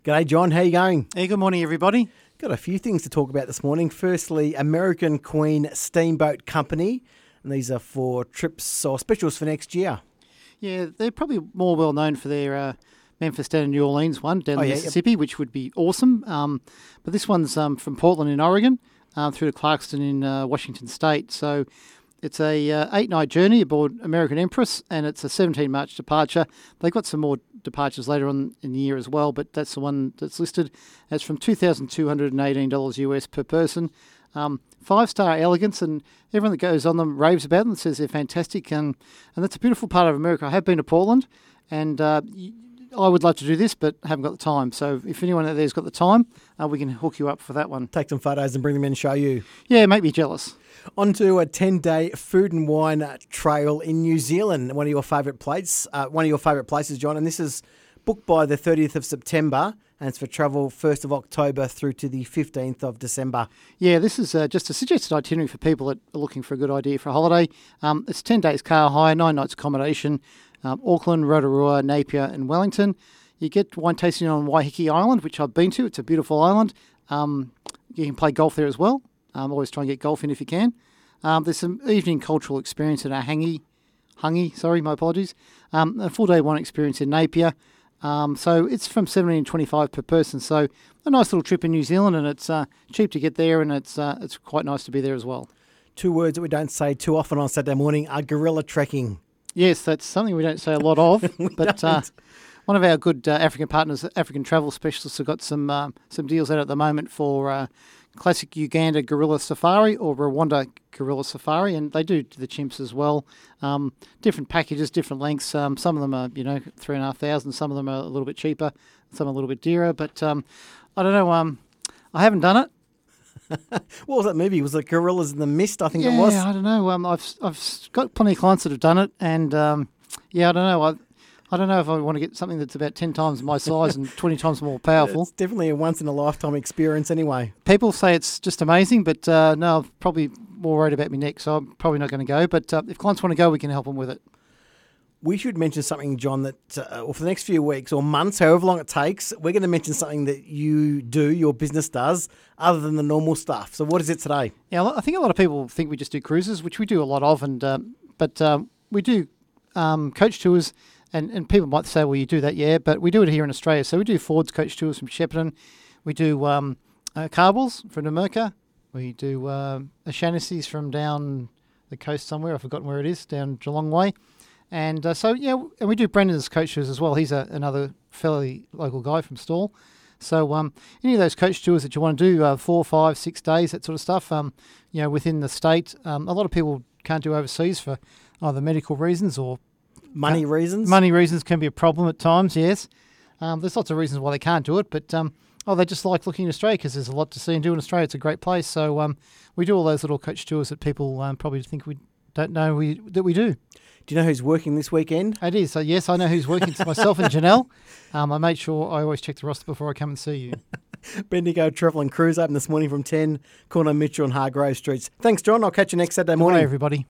G'day, John. How you going? Hey, good morning, everybody. Got a few things to talk about this morning. Firstly, American Queen Steamboat Company, and these are for trips or specials for next year. Yeah, they're probably more well known for their Memphis down in New Orleans one down in Mississippi, which would be awesome. But this one's from Portland in Oregon through to Clarkston in Washington State. So it's a 8-night journey aboard American Empress, and it's a 17-March departure. They've got some more departures later on in the year as well, but that's the one that's listed. It's from $2,218 US per person. 5-star elegance, and everyone that goes on them raves about them, says they're fantastic, and that's a beautiful part of America. I have been to Portland, and I would love to do this, but haven't got the time. So if anyone out there's got the time, we can hook you up for that one. Take some photos and bring them in and show you. Yeah, make me jealous. On to a 10-day food and wine trail in New Zealand, one of your favourite places, John, and this is booked by the 30th of September, and it's for travel 1st of October through to the 15th of December. Yeah, this is just a suggested itinerary for people that are looking for a good idea for a holiday. It's 10 days car hire, 9 nights accommodation, Auckland, Rotorua, Napier and Wellington. You get wine tasting on Waiheke Island, which I've been to. It's a beautiful island. You can play golf there as well. Always try and get golf in if you can. There's some evening cultural experience at a a full-day wine experience in Napier. So it's from $17.25 per person. So a nice little trip in New Zealand, and it's cheap to get there, and it's quite nice to be there as well. 2 words that we don't say too often on Saturday morning are gorilla trekking. Yes, that's something we don't say a lot of, but one of our good African partners, African Travel Specialists, have got some deals out at the moment for classic Uganda gorilla safari or Rwanda gorilla safari, and they do the chimps as well. Different packages, different lengths. Some of them are, $3,500. Some of them are a little bit cheaper. Some are a little bit dearer. But I don't know. I haven't done it. What was that movie? Was it Gorillas in the Mist? I think it was. Yeah, I don't know. I've got plenty of clients that have done it, and I don't know. I don't know if I want to get something that's about 10 times my size and 20 times more powerful. It's definitely a once-in-a-lifetime experience anyway. People say it's just amazing, but no, I'm probably more worried about my neck, so I'm probably not going to go. But if clients want to go, we can help them with it. We should mention something, John, that for the next few weeks or months, however long it takes, we're going to mention something that your business does, other than the normal stuff. So what is it today? Yeah, I think a lot of people think we just do cruises, which we do a lot of, but we do coach tours. And people might say, well, you do that, yeah, but we do it here in Australia. So we do Ford's coach tours from Shepparton. We do Carballs from Numurkah. We do O'Shanassy's from down the coast somewhere. I've forgotten where it is, down Geelong way. And and we do Brendan's coach tours as well. He's another fairly local guy from Stawell. So any of those coach tours that you want to do, 4, 5, 6 days, that sort of stuff, within the state. A lot of people can't do overseas for either medical reasons or money reasons? Money reasons can be a problem at times, yes. There's lots of reasons why they can't do it, but they just like looking in Australia because there's a lot to see and do in Australia. It's a great place. So we do all those little coach tours that people probably think we don't know that we do. Do you know who's working this weekend? It is. So yes, I know who's working. It's myself and Janelle. I made sure I always check the roster before I come and see you. Bendigo Travel and Cruise open this morning from 10, corner Mitchell and Hargrove Streets. Thanks, John. I'll catch you next Saturday morning. Bye, everybody.